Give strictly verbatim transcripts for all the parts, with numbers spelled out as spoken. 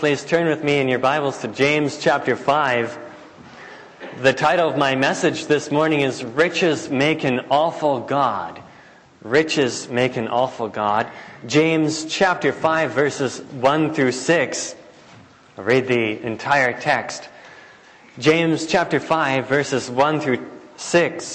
please turn with me in your Bibles to James chapter five. The title of my message this morning is Riches Make an Awful God. Riches make an awful God. James chapter five, verses one through six. I'll read the entire text. James chapter five, verses one through six.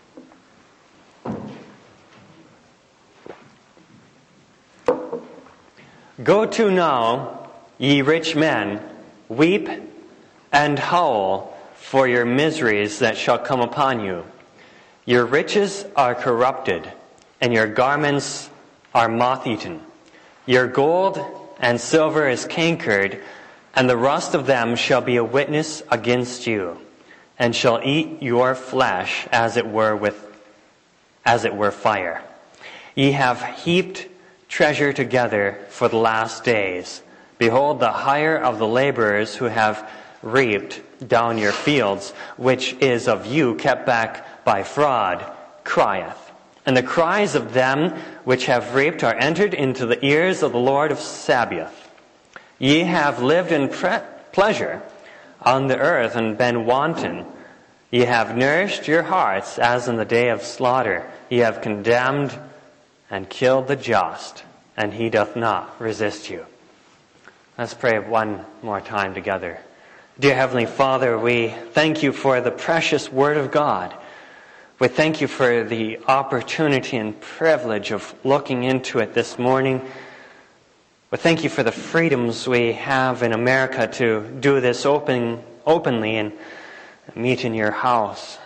Go to now, ye rich men, weep and howl for your miseries that shall come upon you. Your riches are corrupted, and your garments are moth-eaten. Your gold and silver is cankered, and the rust of them shall be a witness against you, and shall eat your flesh as it were with as it were fire. Ye have heaped treasure together for the last days. Behold, the hire of the laborers who have reaped down your fields, which is of you kept back by fraud, crieth. And the cries of them which have reaped are entered into the ears of the Lord of Sabaoth. Ye have lived in pre- pleasure on the earth and been wanton. Ye have nourished your hearts as in the day of slaughter. Ye have condemned and killed the just, and he doth not resist you. Let's pray one more time together. Dear Heavenly Father, we thank you for the precious Word of God. We thank you for the opportunity and privilege of looking into it this morning. We thank you for the freedoms we have in America to do this open, openly and meet in your house.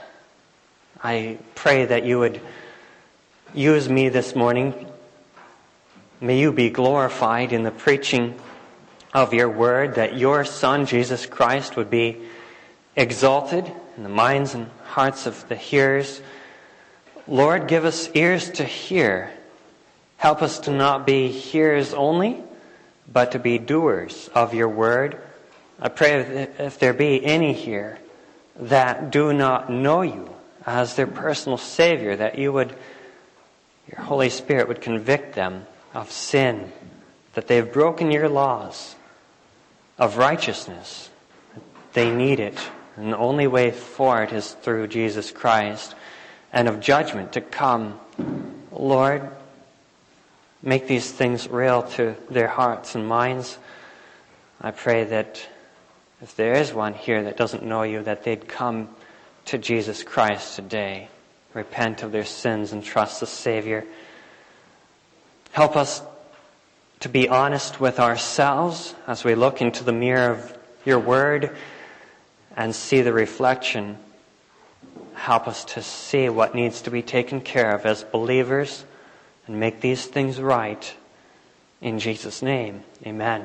I pray that you would use me this morning. May you be glorified in the preaching of your word, that your Son, Jesus Christ, would be exalted in the minds and hearts of the hearers. Lord, give us ears to hear. Help us to not be hearers only, but to be doers of your word. I pray that if there be any here that do not know you as their personal Savior, that you would, your Holy Spirit would convict them of sin, that they've broken your laws, of righteousness. They need it, and the only way for it is through Jesus Christ, and of judgment to come. Lord, make these things real to their hearts and minds. I pray that if there is one here that doesn't know you, that they'd come to Jesus Christ today, repent of their sins and trust the Savior. Help us to be honest with ourselves as we look into the mirror of your word and see the reflection. Help us to see what needs to be taken care of as believers and make these things right. In Jesus' name, amen.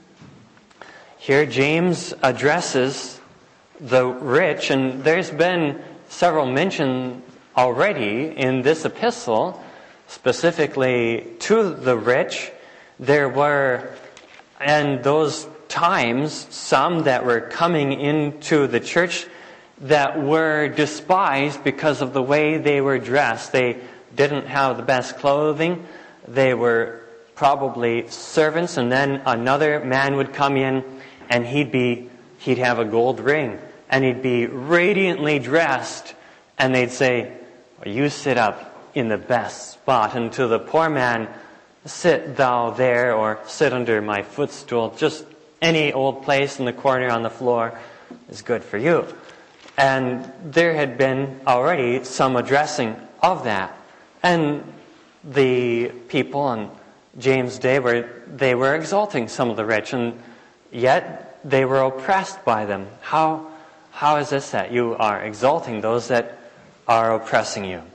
Here James addresses the rich, and there's been several mentions already in this epistle, specifically to the rich. There were, in those times, some that were coming into the church that were despised because of the way they were dressed. They didn't have the best clothing. They were probably servants, and then another man would come in, and he'd be he'd have a gold ring, and he'd be radiantly dressed, and they'd say, well, you sit up in the best spot. And to the poor man, sit thou there, or sit under my footstool. Just any old place in the corner on the floor is good for you. And there had been already some addressing of that. And the people in James' day were they were exalting some of the rich, and yet they were oppressed by them. How how is this that you are exalting those that are oppressing you?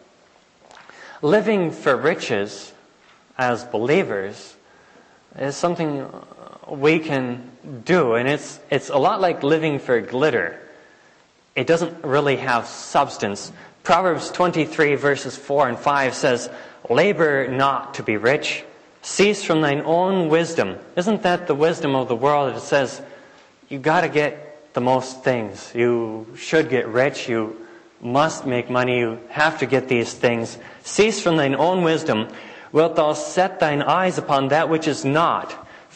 Living for riches as believers is something we can do, and it's it's a lot like living for glitter. It doesn't really have substance. Proverbs twenty-three verses four and five says, labor not to be rich, cease from thine own wisdom. Isn't that the wisdom of the world? It says you got to get the most things. You should get rich. You must make money. You have to get these things. Cease from thine own wisdom. Wilt thou set thine eyes upon that which is not?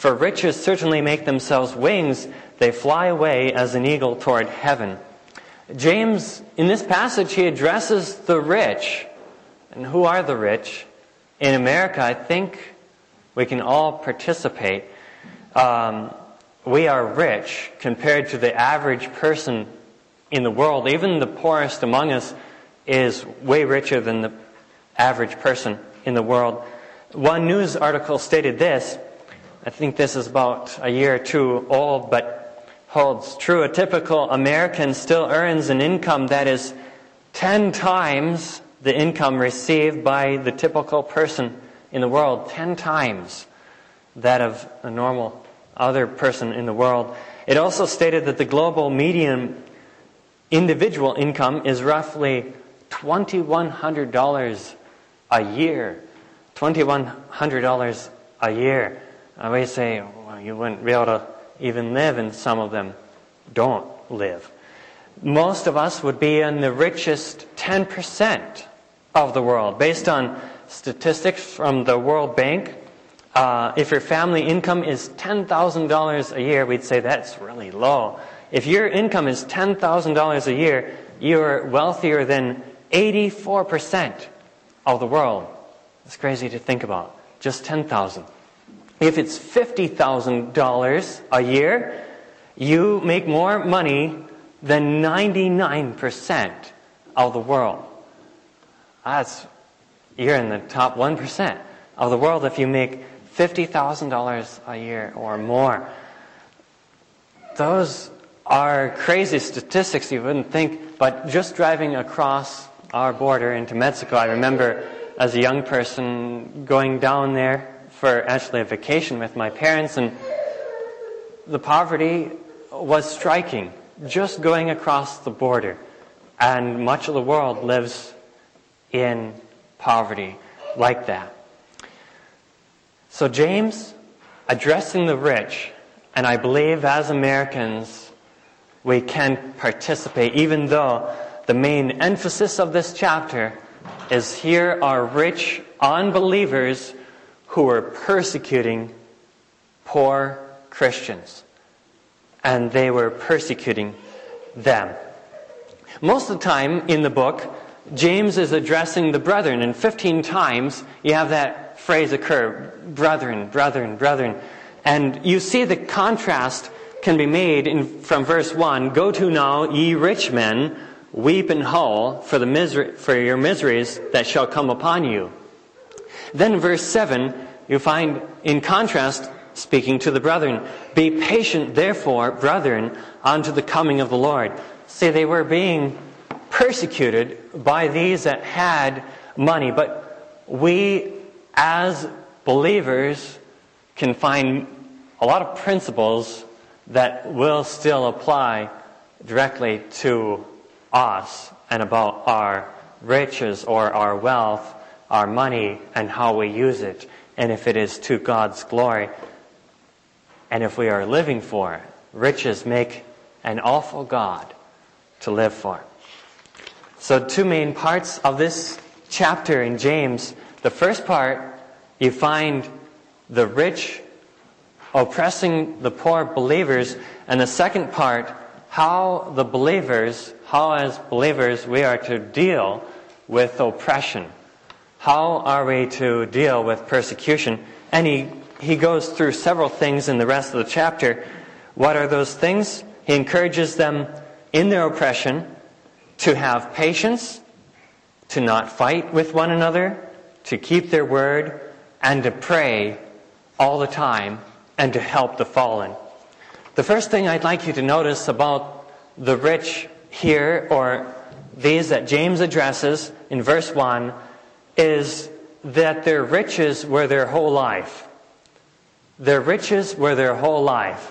For riches certainly make themselves wings. They fly away as an eagle toward heaven. James, in this passage, he addresses the rich. And who are the rich? In America, I think we can all participate. Um, we are rich compared to the average person in the world. Even the poorest among us is way richer than the average person in the world. One news article stated this. I think this is about a year or two old, but holds true. A typical American still earns an income that is ten times the income received by the typical person in the world. Ten times that of a normal other person in the world. It also stated that the global median individual income is roughly two thousand one hundred dollars a year. two thousand one hundred dollars a year. And we say, well, you wouldn't be able to even live, and some of them don't live. Most of us would be in the richest ten percent of the world. Based on statistics from the World Bank, uh, if your family income is ten thousand dollars a year, we'd say that's really low. If your income is ten thousand dollars a year, you're wealthier than eighty-four percent of the world. It's crazy to think about. Just ten thousand dollars. If it's fifty thousand dollars a year, you make more money than ninety-nine percent of the world. That's, you're in the top one percent of the world if you make fifty thousand dollars a year or more. Those are crazy statistics, you wouldn't think, but just driving across our border into Mexico, I remember as a young person going down there for actually a vacation with my parents, and the poverty was striking just going across the border. And much of the world lives in poverty like that. So James, addressing the rich, and I believe as Americans we can participate, even though the main emphasis of this chapter is here are rich unbelievers who are persecuting poor Christians. And they were persecuting them. Most of the time in the book, James is addressing the brethren, and fifteen times you have that phrase occur, brethren, brethren, brethren. And you see the contrast can be made in, from verse one, "Go to now, ye rich men, weep and howl for the misery, for your miseries that shall come upon you." Then verse seven, you find in contrast, speaking to the brethren, "Be patient, therefore, brethren, unto the coming of the Lord." See, they were being persecuted by these that had money, but we as believers can find a lot of principles that will still apply directly to us and about our riches or our wealth, our money, and how we use it, and if it is to God's glory, and if we are living for it. Riches make an awful God to live for. So two main parts of this chapter in James. The first part, you find the rich oppressing the poor believers, and the second part, how the believers, how as believers we are to deal with oppression. How are we to deal with persecution? And he, he goes through several things in the rest of the chapter. What are those things? He encourages them in their oppression to have patience, to not fight with one another, to keep their word, and to pray all the time, and to help the fallen. The first thing I'd like you to notice about the rich here, or these that James addresses in verse one, is that their riches were their whole life. Their riches were their whole life.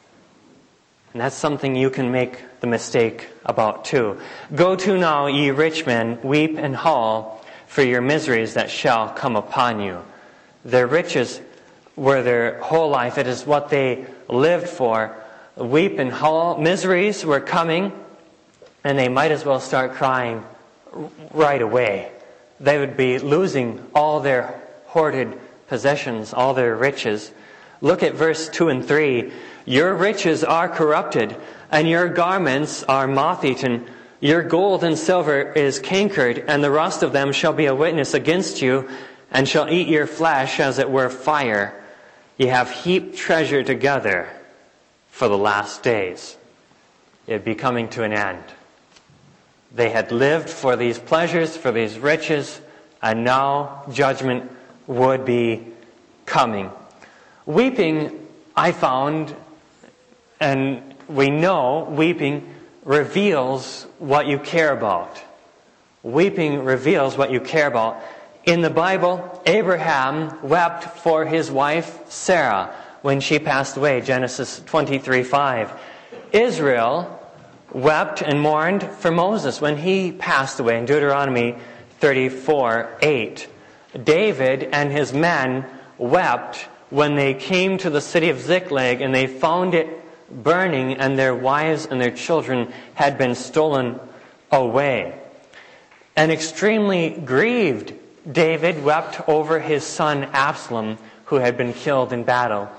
And that's something you can make the mistake about too. "Go to now, ye rich men, weep and howl for your miseries that shall come upon you." Their riches were their whole life. It is what they lived for. Weep and howl. Miseries were coming, and they might as well start crying right away. They would be losing all their hoarded possessions, all their riches. Look at verse two and three. Your riches are corrupted, and your garments are moth-eaten. Your gold and silver is cankered, and the rust of them shall be a witness against you, and shall eat your flesh as it were fire. Ye have heaped treasure together for the last days. It would be coming to an end. They had lived for these pleasures, for these riches, and now judgment would be coming. Weeping, I found, and we know, weeping reveals what you care about. Weeping reveals what you care about. In the Bible, Abraham wept for his wife Sarah when she passed away, Genesis twenty-three five. Israel wept and mourned for Moses when he passed away in Deuteronomy thirty-four eight. David and his men wept when they came to the city of Ziklag and they found it burning and their wives and their children had been stolen away. And extremely grieved, David wept over his son Absalom, who had been killed in battle.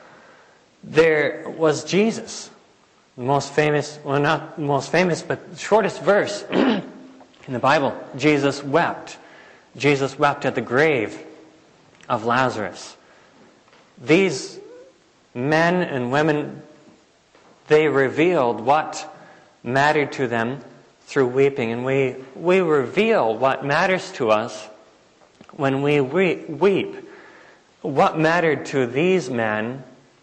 There was Jesus, the most famous, well not most famous, but shortest verse in the Bible. Jesus wept. Jesus wept at the grave of Lazarus. These men and women, they revealed what mattered to them through weeping. And we, we reveal what matters to us when we weep. What mattered to these men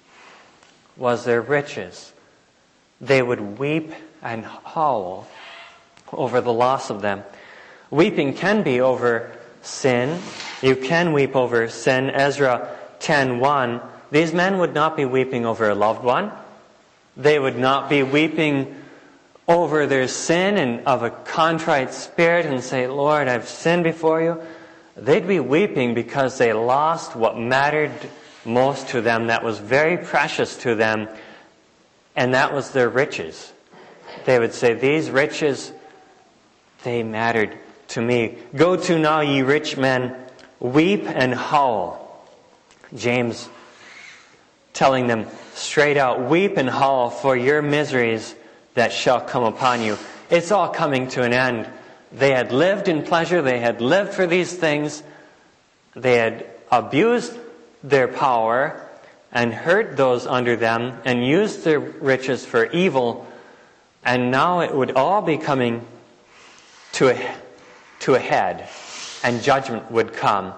was their riches. They would weep and howl over the loss of them. Weeping can be over sin. You can weep over sin. Ezra ten one. These men would not be weeping over a loved one. They would not be weeping over their sin and of a contrite spirit and say, Lord, I've sinned before you. They'd be weeping because they lost what mattered most to them, that was very precious to them, and that was their riches. They would say, these riches, they mattered to me. Go to now, ye rich men, weep and howl. James telling them straight out, weep and howl for your miseries that shall come upon you. It's all coming to an end. They had lived in pleasure. They had lived for these things. They had abused their power and hurt those under them and used their riches for evil. And now it would all be coming to a, to a head, and judgment would come.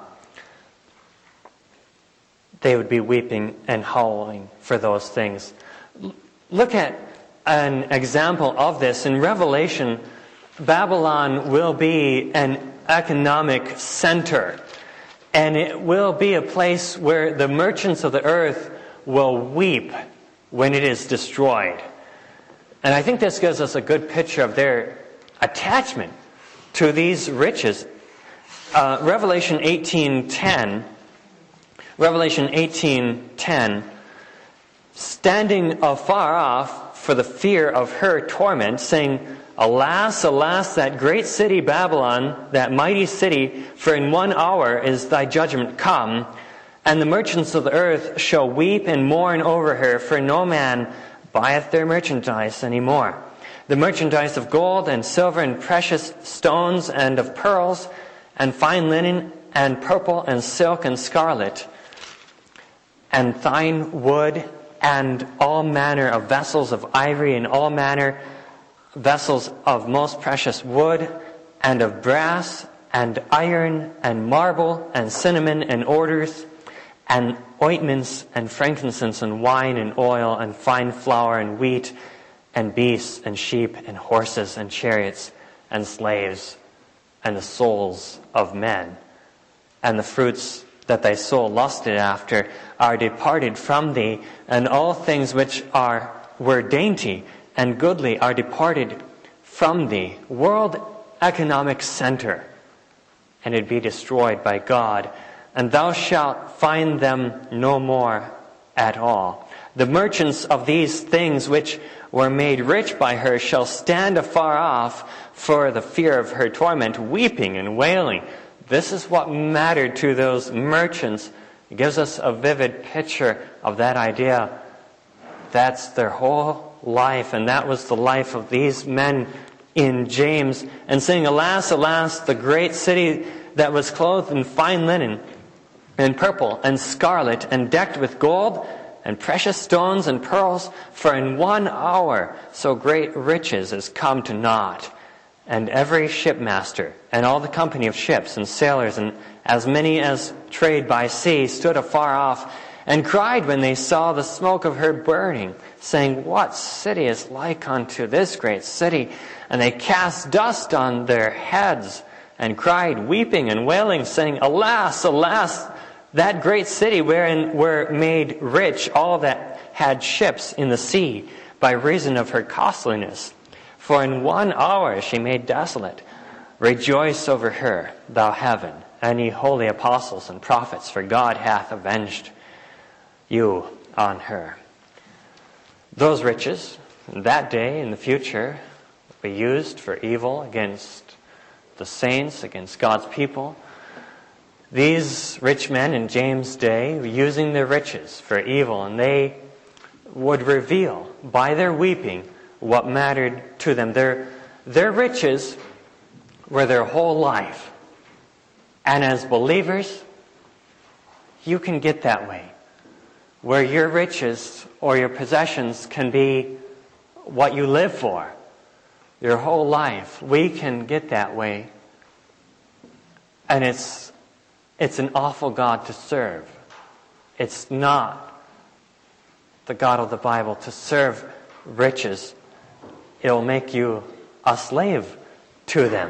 They would be weeping and howling for those things. Look at an example of this. In Revelation, Babylon will be an economic center. And it will be a place where the merchants of the earth will weep when it is destroyed. And I think this gives us a good picture of their attachment to these riches. Uh, Revelation eighteen ten. Revelation eighteen ten. Standing afar off for the fear of her torment, saying, Alas, alas, that great city Babylon, that mighty city, for in one hour is thy judgment come, and the merchants of the earth shall weep and mourn over her, for no man buyeth their merchandise any more. The merchandise of gold and silver and precious stones and of pearls and fine linen and purple and silk and scarlet and fine wood and all manner of vessels of ivory and all manner vessels of most precious wood and of brass and iron and marble and cinnamon and odors and ointments and frankincense and wine and oil and fine flour and wheat and beasts and sheep and horses and chariots and slaves and the souls of men. And the fruits that thy soul lusted after are departed from thee, and all things which are were dainty and goodly are departed from thee. World economic center. And it be destroyed by God. And thou shalt find them no more at all. The merchants of these things which were made rich by her shall stand afar off for the fear of her torment, weeping and wailing. This is what mattered to those merchants It gives us a vivid picture of that idea. That's their whole life, and that was the life of these men in James, and saying, "Alas, alas, the great city that was clothed in fine linen, and purple, and scarlet, and decked with gold, and precious stones, and pearls, for in one hour so great riches is come to naught. And every shipmaster, and all the company of ships, and sailors, and as many as trade by sea, stood afar off, and cried when they saw the smoke of her burning, saying, What city is like unto this great city? And they cast dust on their heads, and cried, weeping and wailing, saying, Alas, alas, that great city wherein were made rich all that had ships in the sea, by reason of her costliness. For in one hour she made desolate. Rejoice over her, thou heaven, and ye holy apostles and prophets, for God hath avenged you on her." Those riches, that day in the future, will be used for evil against the saints, against God's people. These rich men in James' day were using their riches for evil, and they would reveal by their weeping what mattered to them. Their, their riches were their whole life. And as believers, you can get that way, where your riches or your possessions can be what you live for, your whole life. We can get that way. And it's it's an awful God to serve. It's not the God of the Bible to serve riches. It'll make you a slave to them.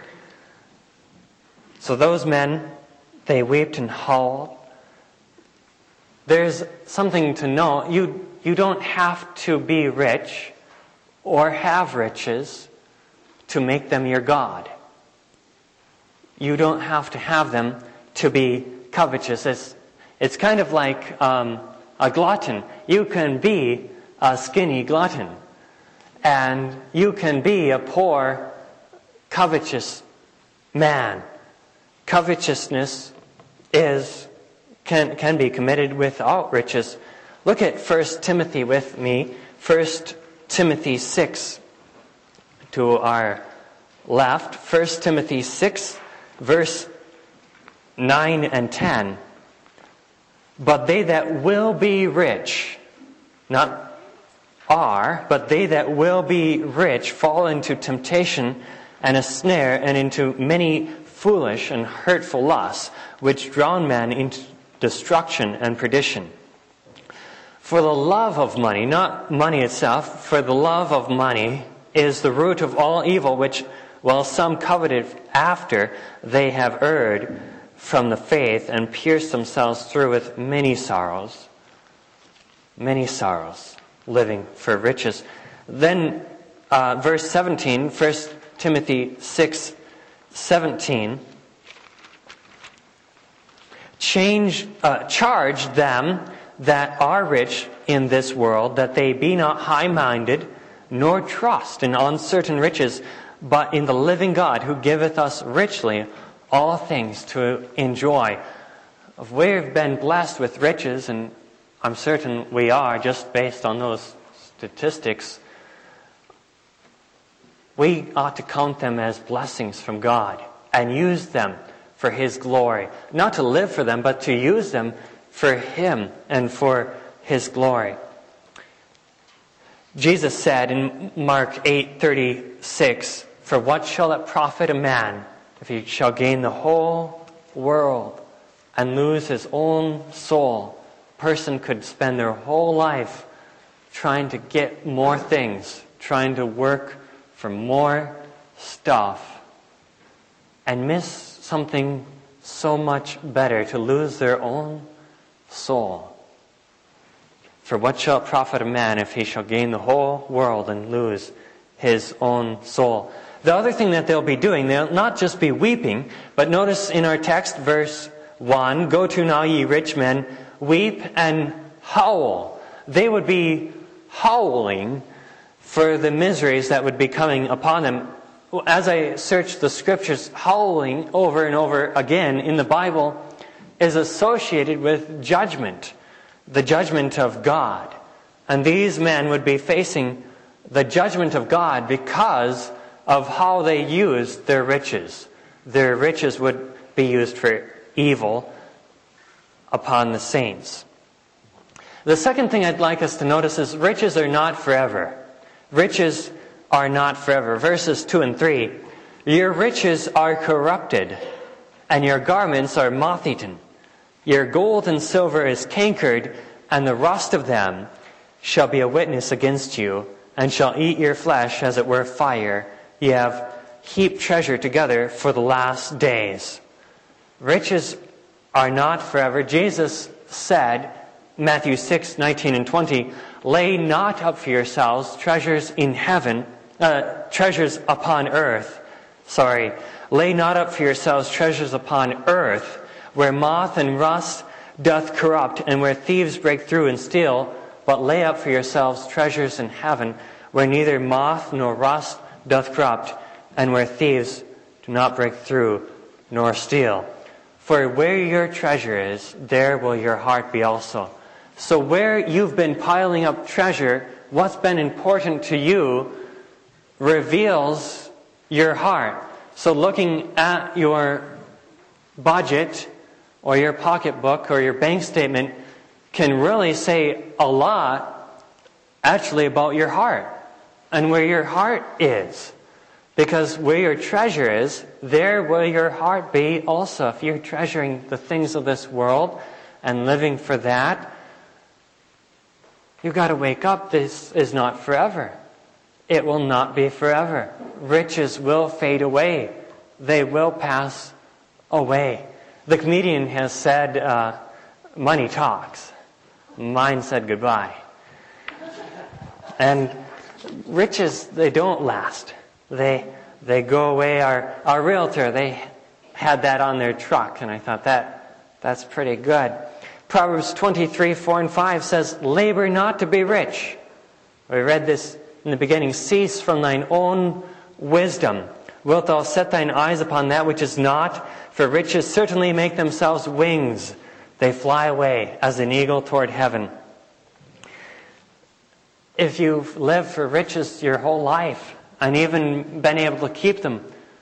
So those men, they wept and howled. There's something to know. You, you don't have to be rich or have riches to make them your God. You don't have to have them to be covetous. It's, it's kind of like um, a glutton. You can be a skinny glutton. And you can be a poor, covetous man. Covetousness is can can be committed without riches. Look at First Timothy with me. First Timothy six to our left. First Timothy six, verse nine and ten. But they that will be rich, not are, but they that will be rich fall into temptation and a snare, and into many foolish and hurtful lusts, which drown men into destruction and perdition. For the love of money, not money itself, for the love of money is the root of all evil, which, while some coveted after, they have erred from the faith and pierced themselves through with many sorrows. Many sorrows, living for riches. Then, uh, verse seventeen, First Timothy six, seventeen. Change, uh, charge them that are rich in this world, that they be not high-minded, nor trust in uncertain riches, but in the living God, who giveth us richly all things to enjoy. If we've been blessed with riches, and I'm certain we are, just based on those statistics, we ought to count them as blessings from God and use them for His glory. Not to live for them, but to use them for Him and for His glory. Jesus said in Mark eight thirty-six, "For what shall it profit a man if he shall gain the whole world and lose his own soul?" A person could spend their whole life trying to get more things, trying to work for more stuff, and miss something so much better, to lose their own soul. For what shall it profit a man if he shall gain the whole world and lose his own soul? The other thing that they'll be doing, they'll not just be weeping, but notice in our text, verse one, "Go to now, ye rich men, weep and howl." They would be howling for the miseries that would be coming upon them. As I searched the scriptures, howling over and over again in the Bible is associated with judgment, the judgment of God. And these men would be facing the judgment of God because of how they used their riches. Their riches would be used for evil upon the saints. The second thing I'd like us to notice is riches are not forever. Riches are not forever. Verses two and three. Your riches are corrupted, and your garments are moth-eaten. Your gold and silver is cankered, and the rust of them shall be a witness against you, and shall eat your flesh as it were fire. Ye have heaped treasure together for the last days. Riches are not forever. Jesus said, Matthew six, nineteen and twenty, lay not up for yourselves treasures in heaven, uh, treasures upon earth. Sorry, lay not up for yourselves treasures upon earth, where moth and rust doth corrupt, and where thieves break through and steal, but lay up for yourselves treasures in heaven, where neither moth nor rust doth corrupt, and where thieves do not break through nor steal. For where your treasure is, there will your heart be also. So where you've been piling up treasure, what's been important to you reveals your heart. So looking at your budget or your pocketbook or your bank statement can really say a lot actually about your heart and where your heart is. Because where your treasure is, there will your heart be also. If you're treasuring the things of this world and living for that, you've got to wake up. This is not forever. It will not be forever. Riches will fade away. They will pass away. The comedian has said, uh, money talks. Mine said goodbye. And riches, they don't last. They they go away. Our our realtor, they had that on their truck, and I thought that that's pretty good. Proverbs twenty-three, four and five says, labor not to be rich. We read this in the beginning. Cease from thine own wisdom. Wilt thou set thine eyes upon that which is not? For riches certainly make themselves wings. They fly away as an eagle toward heaven. If you've lived for riches your whole life, and even been able to keep them,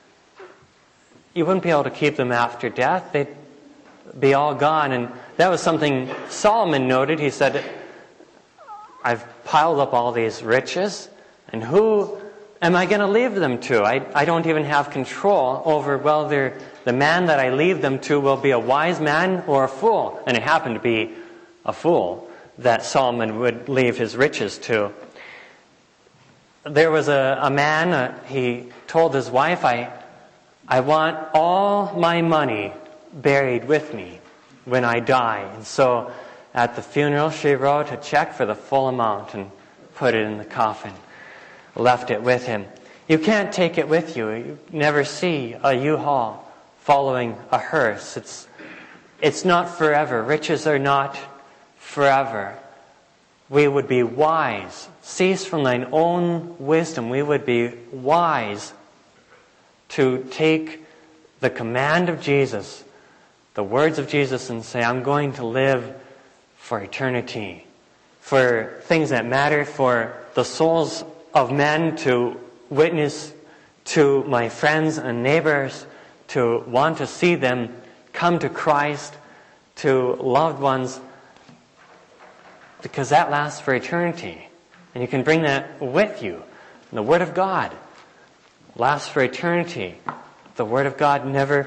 you wouldn't be able to keep them after death. They'd be all gone. And that was something Solomon noted. He said, I've piled up all these riches, and who am I going to leave them to? I, I don't even have control over whether the man that I leave them to will be a wise man or a fool. And it happened to be a fool that Solomon would leave his riches to. There was a, a man, uh, he told his wife, I, I want all my money buried with me when I die. And so at the funeral, she wrote a check for the full amount and put it in the coffin, left it with him. You can't take it with you. You never see a U-Haul following a hearse. It's, it's not forever. Riches are not forever. We would be wise. Cease from thine own wisdom. We would be wise to take the command of Jesus, the words of Jesus, and say, I'm going to live for eternity, for things that matter, for the souls of men, to witness to my friends and neighbors, to want to see them come to Christ, to loved ones, because that lasts for eternity. And you can bring that with you. And the Word of God lasts for eternity. The Word of God never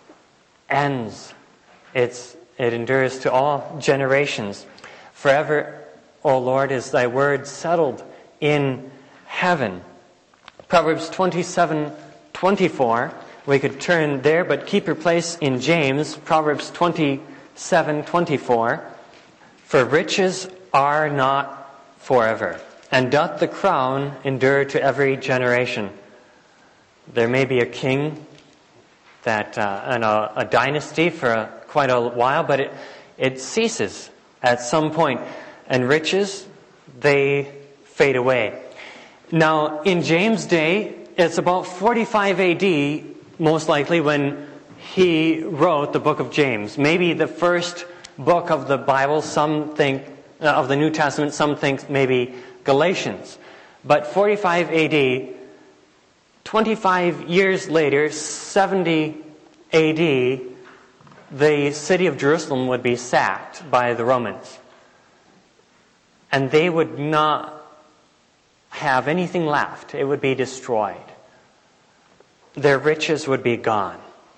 ends. It's, it endures to all generations. Forever, O Lord, is thy word settled in heaven. Proverbs twenty-seven, twenty-four. We could turn there, but keep your place in James. Proverbs twenty-seven, twenty-four. For riches are not forever, and doth the crown endure to every generation. There may be a king that uh, and a, a dynasty for a, quite a while, but it, it ceases at some point. And riches, they fade away. Now, in James' day, it's about forty-five A D, most likely, when he wrote the book of James. Maybe the first book of the Bible, some think, uh, of the New Testament, some think maybe Galatians. But forty-five A D, twenty-five years later, seventy A D, the city of Jerusalem would be sacked by the Romans. And they would not have anything left. It would be destroyed. Their riches would be gone.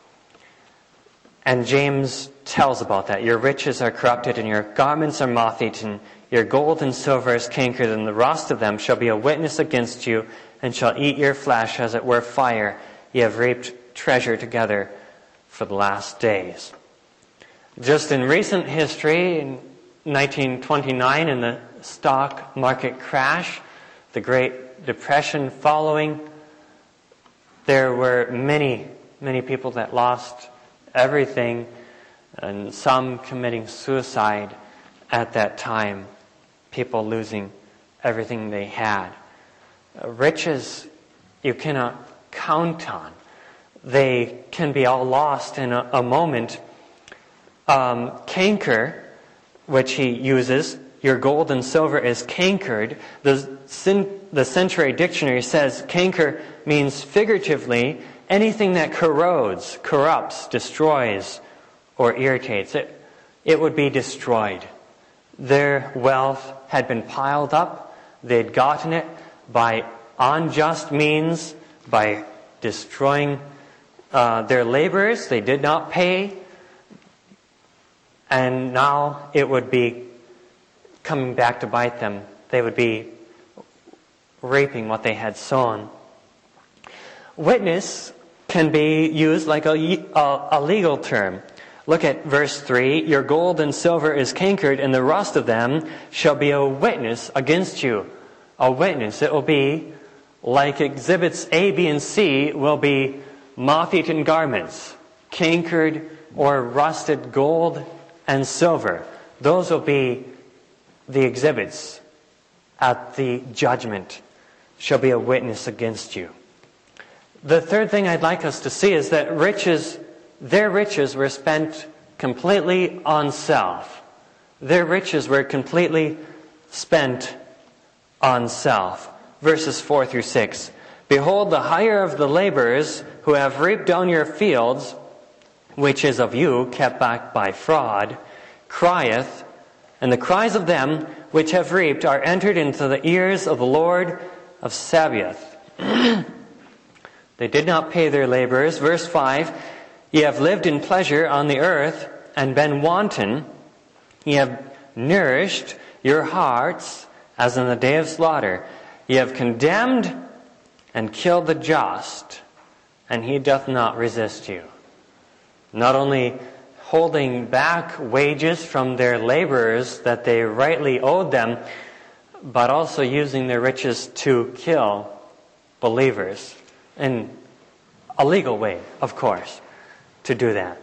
And James tells about that. Your riches are corrupted and your garments are moth-eaten. Your gold and silver is cankered, and the rust of them shall be a witness against you, and shall eat your flesh as it were fire. Ye have reaped treasure together for the last days. Just in recent history, in nineteen twenty-nine, in the stock market crash, the Great Depression following, there were many, many people that lost everything, and some committing suicide at that time, people losing everything they had. Uh, riches you cannot count on. They can be all lost in a, a moment. Um, canker, which he uses, your gold and silver is cankered. The, the Century Dictionary says canker means figuratively anything that corrodes, corrupts, destroys, or irritates. It, it would be destroyed. Their wealth had been piled up. They'd gotten it by unjust means, by destroying uh, their laborers. They did not pay. And now it would be coming back to bite them. They would be reaping what they had sown. Witness can be used like a, a, a legal term. Look at verse three. Your gold and silver is cankered, and the rust of them shall be a witness against you. A witness. It will be like exhibits A, B, and C will be moth-eaten garments, cankered or rusted gold and silver. Those will be the exhibits at the judgment. Shall be a witness against you. The third thing I'd like us to see is that riches, their riches were spent completely on self. Their riches were completely spent on self. Verses four through six. Behold, the hire of the laborers who have reaped down your fields, which is of you, kept back by fraud, crieth, and the cries of them which have reaped are entered into the ears of the Lord of Sabaoth. They did not pay their laborers. Verse five, ye have lived in pleasure on the earth and been wanton. Ye have nourished your hearts as in the day of slaughter. Ye have condemned and killed the just, and he doth not resist you. Not only holding back wages from their laborers that they rightly owed them, but also using their riches to kill believers. In a legal way, of course, to do that.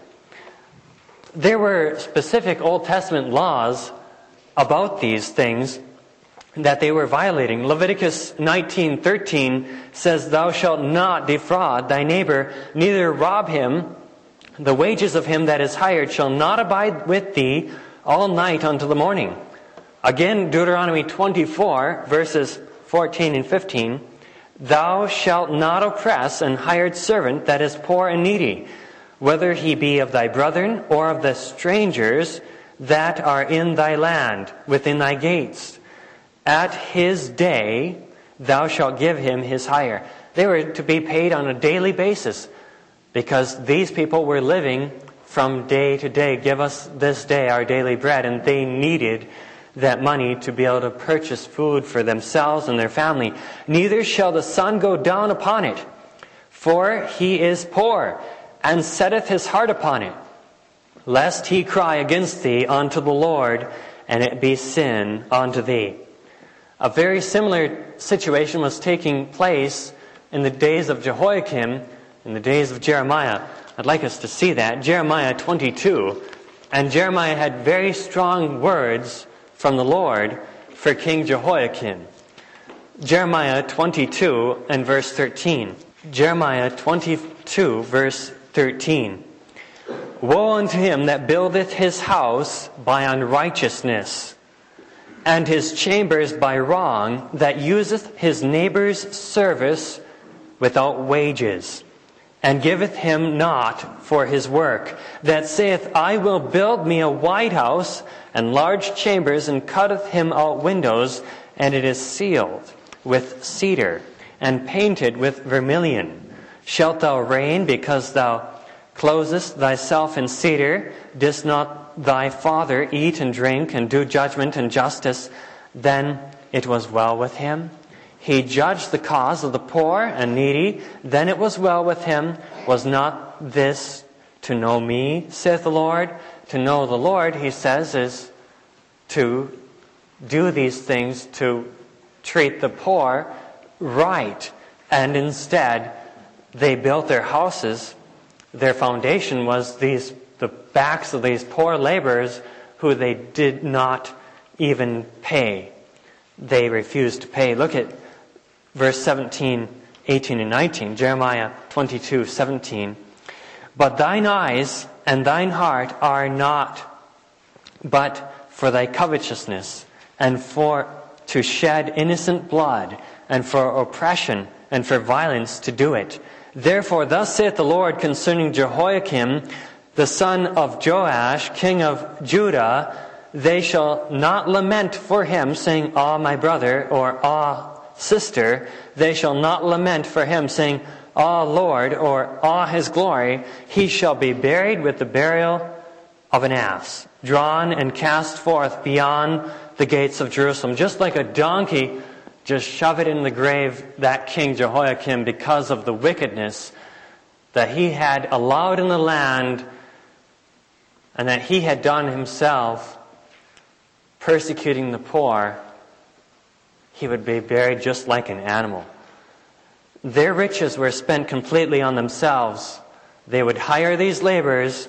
There were specific Old Testament laws about these things that they were violating. Leviticus nineteen thirteen says, thou shalt not defraud thy neighbor, neither rob him. The wages of him that is hired shall not abide with thee all night unto the morning. Again, Deuteronomy twenty-four, verses fourteen and fifteen. Thou shalt not oppress an hired servant that is poor and needy, whether he be of thy brethren or of the strangers that are in thy land, within thy gates. At his day thou shalt give him his hire. They were to be paid on a daily basis, because these people were living from day to day. Give us this day our daily bread. And they needed that money to be able to purchase food for themselves and their family. Neither shall the sun go down upon it, for he is poor, and setteth his heart upon it, lest he cry against thee unto the Lord, and it be sin unto thee. A very similar situation was taking place in the days of Jehoiakim, in the days of Jeremiah. I'd like us to see that. Jeremiah twenty-two. And Jeremiah had very strong words from the Lord for King Jehoiakim. Jeremiah twenty-two and verse thirteen. Jeremiah twenty-two, verse thirteen. Woe unto him that buildeth his house by unrighteousness, and his chambers by wrong, that useth his neighbour's service without wages, and giveth him not for his work, that saith, I will build me a white house, and large chambers, and cutteth him out windows, and it is sealed with cedar, and painted with vermilion. Shalt thou reign because thou closest thyself in cedar? Didst not thy father eat and drink, and do judgment and justice? Then it was well with him. He judged the cause of the poor and needy. Then it was well with him. Was not this to know me, saith the Lord? To know the Lord, he says, is to do these things, to treat the poor right. And instead, they built their houses. Their foundation was these the backs of these poor laborers who they did not even pay. They refused to pay. Look at verse seventeen, eighteen, and nineteen. Jeremiah twenty-two, seventeen. But thine eyes and thine heart are not but for thy covetousness, and for to shed innocent blood, and for oppression, and for violence to do it. Therefore thus saith the Lord concerning Jehoiakim, the son of Joash, king of Judah, they shall not lament for him, saying, Ah, my brother, or Ah, sister. They shall not lament for him, saying, Ah, Lord, or Ah, his glory. He shall be buried with the burial of an ass, drawn and cast forth beyond the gates of Jerusalem. Just like a donkey, just shove it in the grave, that King Jehoiakim, because of the wickedness that he had allowed in the land and that he had done himself, persecuting the poor. He would be buried just like an animal. Their riches were spent completely on themselves. They would hire these laborers,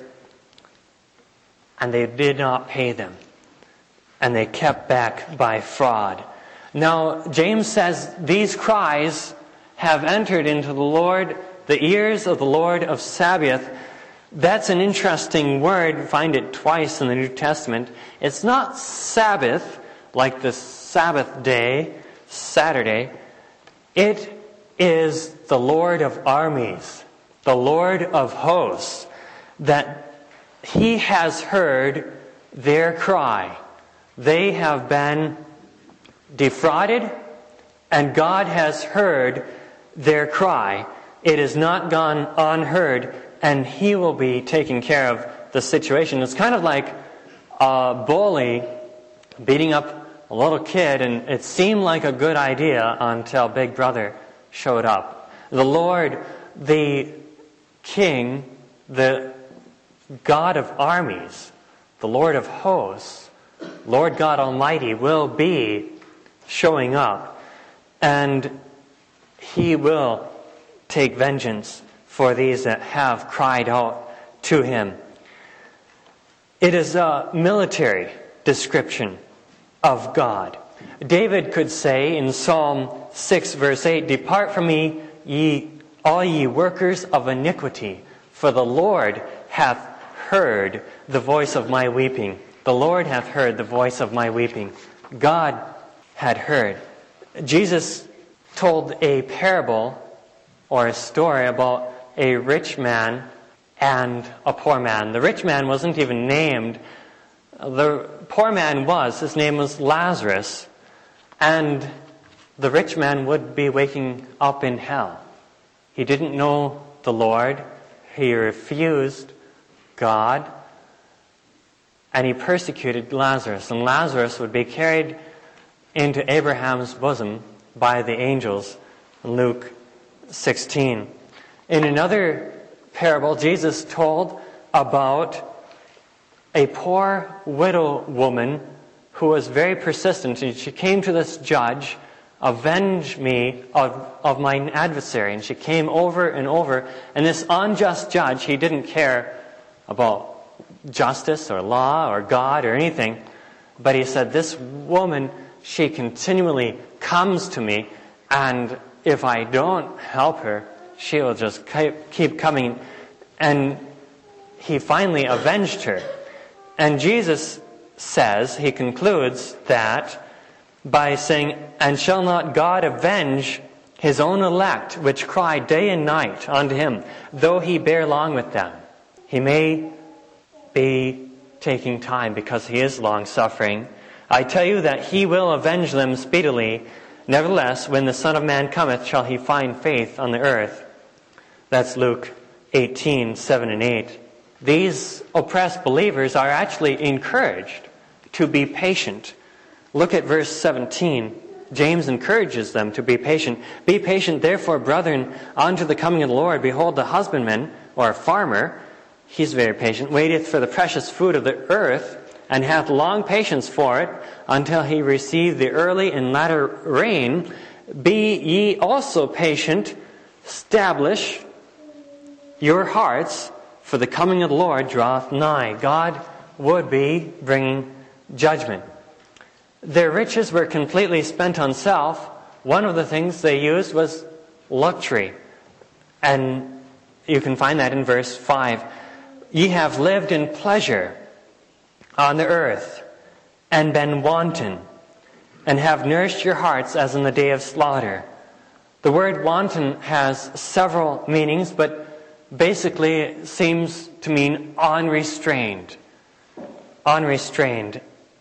and they did not pay them. And they kept back by fraud. Now, James says these cries have entered into the Lord, the ears of the Lord of Sabaoth. That's an interesting word. You find it twice in the New Testament. It's not Sabbath, like the Sabbath day, Saturday. It is the Lord of armies, the Lord of hosts, that he has heard their cry. They have been defrauded, and God has heard their cry. It has not gone unheard, and he will be taking care of the situation. It's kind of like a bully beating up a little kid, and it seemed like a good idea until Big Brother showed up. The Lord, the King, the God of armies, the Lord of hosts, Lord God Almighty will be showing up, and he will take vengeance for these that have cried out to him. It is a military description of God. David could say in Psalm six verse eight, Depart from me, ye all ye workers of iniquity, for the Lord hath heard the voice of my weeping. The Lord hath heard the voice of my weeping. God had heard. Jesus told a parable or a story about a rich man and a poor man. The rich man wasn't even named. The poor man was. His name was Lazarus. And the rich man would be waking up in hell. He didn't know the Lord. He refused God. And he persecuted Lazarus. And Lazarus would be carried into Abraham's bosom by the angels in Luke sixteen. In another parable, Jesus told about a poor widow woman who was very persistent. And she came to this judge, avenge me of, of mine adversary. And she came over and over. And this unjust judge, he didn't care about justice or law or God or anything. But he said, this woman, she continually comes to me, and if I don't help her, she will just keep coming. And he finally avenged her. And Jesus says, he concludes that by saying, "And shall not God avenge his own elect, which cry day and night unto him, though he bear long with them?" He may be taking time because he is long-suffering. "I tell you that he will avenge them speedily. Nevertheless, when the Son of Man cometh, shall he find faith on the earth?" That's Luke eighteen, seven and eight. These oppressed believers are actually encouraged to be patient. Look at verse seventeen. James encourages them to be patient. "Be patient, therefore, brethren, unto the coming of the Lord. Behold, the husbandman," or farmer, he's very patient, "waiteth for the precious food of the earth, and hath long patience for it, until he receive the early and latter rain. Be ye also patient, establish your hearts, for the coming of the Lord draweth nigh." God would be bringing judgment. Their riches were completely spent on self. One of the things they used was luxury. And you can find that in verse five. "Ye have lived in pleasure on the earth, and been wanton, and have nourished your hearts as in the day of slaughter." The word wanton has several meanings, but basically it seems to mean unrestrained. Unrestrained.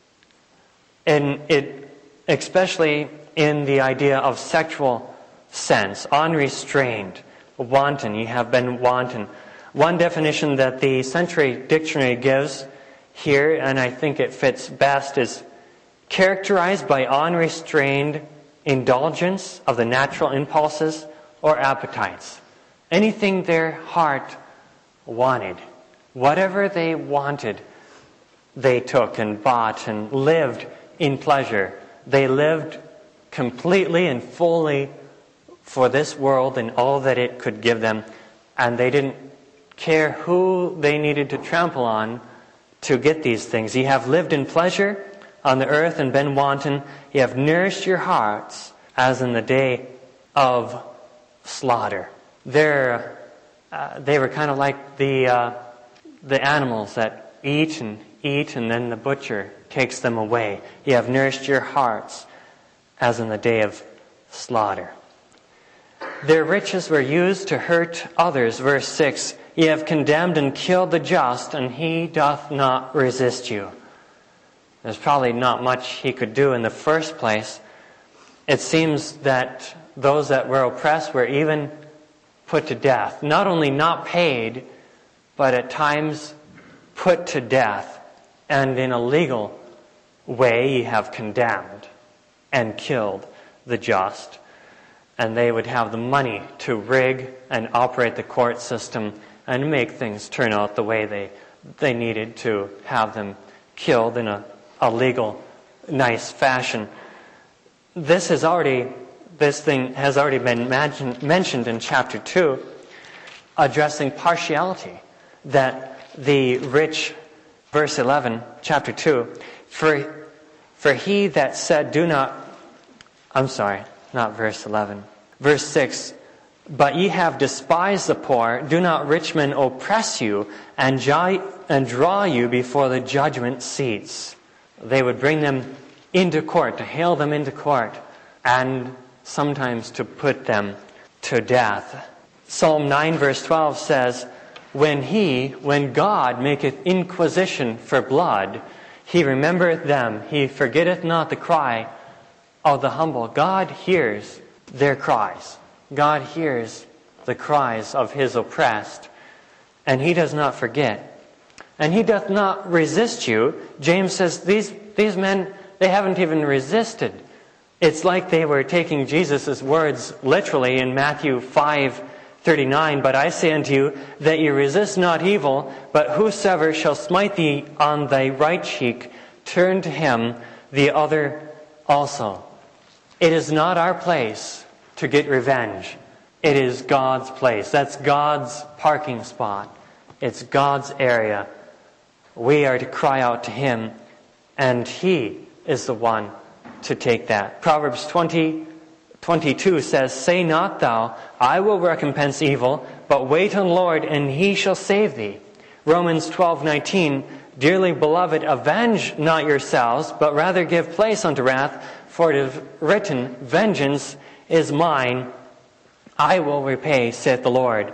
And it, especially in the idea of sexual sense, unrestrained, wanton. You have been wanton. One definition that the Century Dictionary gives here, and I think it fits best, is characterized by unrestrained indulgence of the natural impulses or appetites. Anything their heart wanted. Whatever they wanted, they took and bought and lived in pleasure. They lived completely and fully for this world and all that it could give them, and they didn't care who they needed to trample on to get these things. "Ye have lived in pleasure on the earth and been wanton. Ye have nourished your hearts as in the day of slaughter." They're, uh, they were kind of like the uh, the animals that eat and eat, and then the butcher takes them away. "Ye have nourished your hearts as in the day of slaughter." Their riches were used to hurt others. Verse six, "Ye have condemned and killed the just, and he doth not resist you." There's probably not much he could do in the first place. It seems that those that were oppressed were even put to death. Not only not paid, but at times put to death. And in a legal way, ye have condemned and killed the just. And they would have the money to rig and operate the court system and make things turn out the way they they needed to have them killed in a, a legal, nice fashion. This has already, this thing has already been mentioned, mentioned in chapter two, addressing partiality, that the rich, verse eleven, chapter two, for for he that said, "Do not," I'm sorry, not verse eleven, verse six, "But ye have despised the poor, do not rich men oppress you, and, gi- and draw you before the judgment seats." They would bring them into court, to hale them into court, and sometimes to put them to death. Psalm nine verse twelve says, "When he, when God maketh inquisition for blood, he remembereth them, he forgetteth not the cry of the humble." God hears their cries. God hears the cries of his oppressed, and he does not forget. And he doth not resist you. James says these, these men, they haven't even resisted. It's like they were taking Jesus' words literally in Matthew five thirty-nine, "But I say unto you, that ye resist not evil, but whosoever shall smite thee on thy right cheek, turn to him the other also." It is not our place to get revenge. It is God's place. That's God's parking spot. It's God's area. We are to cry out to him, and he is the one to take that. Proverbs twenty twenty-two says, "Say not thou, I will recompense evil, but wait on the Lord, and he shall save thee. Romans twelve nineteen, dearly beloved, avenge not yourselves, but rather give place unto wrath, for it is written, vengeance is mine, I will repay, saith the Lord.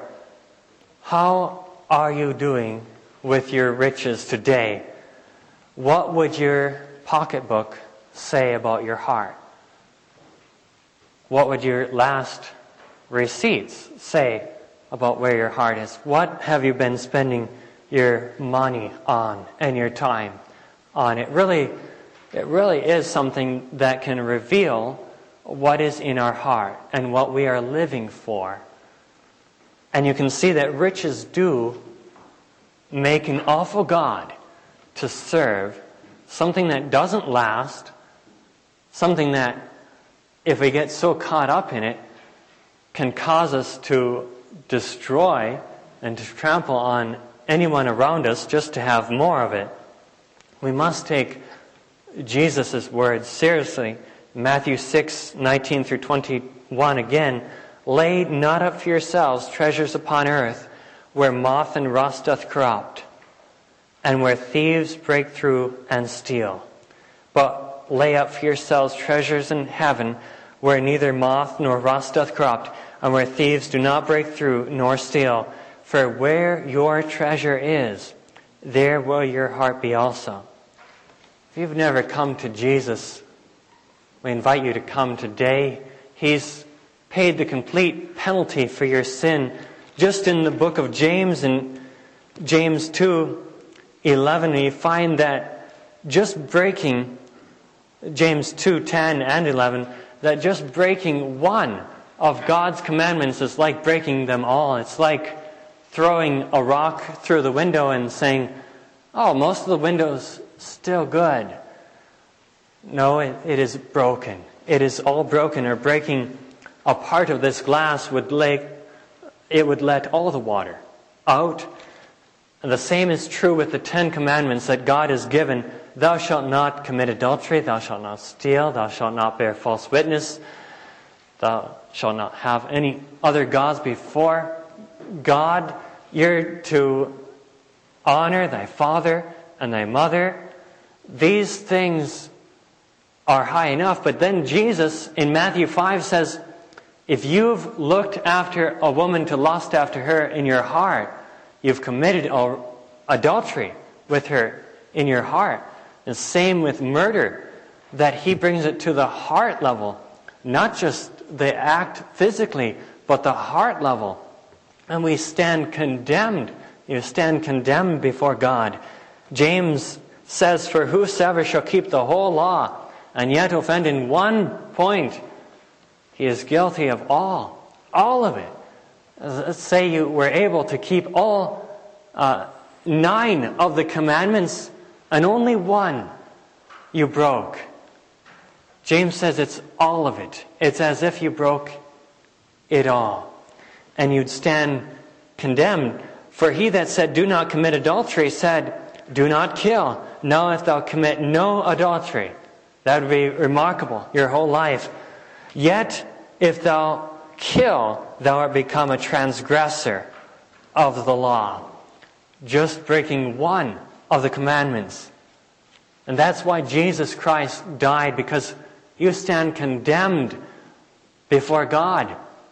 How are you doing with your riches today? What would your pocketbook say about your heart? What would your last receipts say about where your heart is? What have you been spending your money on and your time on? It really, it really is something that can reveal what is in our heart and what we are living for. And you can see that riches do make an awful God to serve, something that doesn't last, something that, if we get so caught up in it, can cause us to destroy and to trample on anyone around us just to have more of it. We must take Jesus' words seriously. Matthew six nineteen through twenty-one again, lay not up for yourselves treasures upon earth, where moth and rust doth corrupt, and where thieves break through and steal. But lay up for yourselves treasures in heaven, where neither moth nor rust doth corrupt, and where thieves do not break through nor steal. For where your treasure is, there will your heart be also. If you've never come to Jesus, we invite you to come today. He's paid the complete penalty for your sin. Just in the book of James, in James two eleven, we find that just breaking, James two ten and eleven, that just breaking one of God's commandments is like breaking them all. It's like throwing a rock through the window and saying, oh, most of the window's still good. No, it, it is broken. It is all broken. Or breaking a part of this glass would lay, it would let all the water out. And the same is true with the Ten Commandments that God has given. Thou shalt not commit adultery, thou shalt not steal, thou shalt not bear false witness, thou shalt not have any other gods before God. You're to honor thy father and thy mother. These things are high enough. But then Jesus in Matthew five says, if you've looked after a woman to lust after her in your heart, you've committed adultery with her in your heart. The same with murder, that he brings it to the heart level, not just the act physically, but the heart level. And we stand condemned. You stand condemned before God. James says, for whosoever shall keep the whole law and yet offend in one point, he is guilty of all, all of it. Let's say you were able to keep all uh, nine of the commandments and only one you broke. James says it's all of it. It's as if you broke it all. And you'd stand condemned. For he that said, do not commit adultery, said, do not kill. Now if thou commit no adultery, that would be remarkable, your whole life. Yet if thou kill, thou art become a transgressor of the law. Just breaking one of the commandments. And that's why Jesus Christ died, because you stand condemned before God.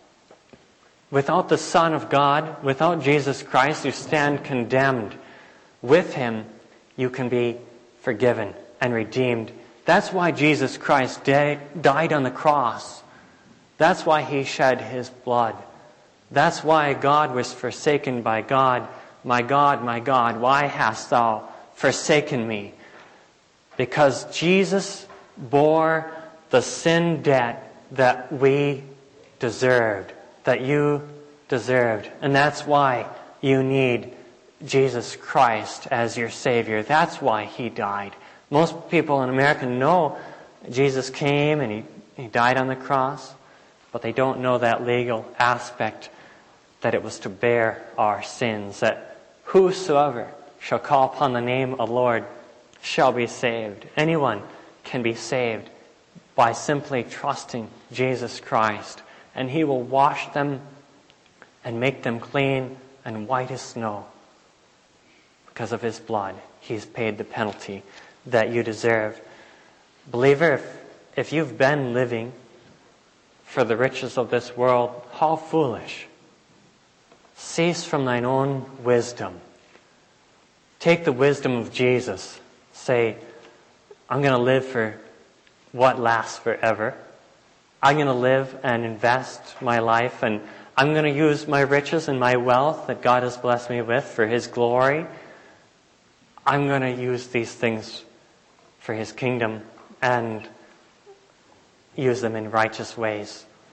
Without the Son of God, without Jesus Christ, you stand condemned. With Him, you can be forgiven and redeemed. That's why Jesus Christ died on the cross. That's why He shed His blood. That's why God was forsaken by God. My God, my God, why hast thou forsaken me? Because Jesus bore the sin debt that we deserved, that you deserved. And that's why you need Jesus Christ as your Savior. That's why He died. Most people in America know Jesus came and He, he died on the cross, but they don't know that legal aspect, that it was to bear our sins, that whosoever shall call upon the name of the Lord shall be saved. Anyone can be saved by simply trusting Jesus Christ, and He will wash them and make them clean and white as snow. because of his blood. He's paid the penalty that you deserve. Believer, if, if you've been living for the riches of this world, how foolish. Cease from thine own wisdom. Take the wisdom of Jesus. Say, I'm going to live for what lasts forever. I'm going to live and invest my life, and I'm going to use my riches and my wealth that God has blessed me with for his glory. I'm going to use these things for his kingdom and use them in righteous ways.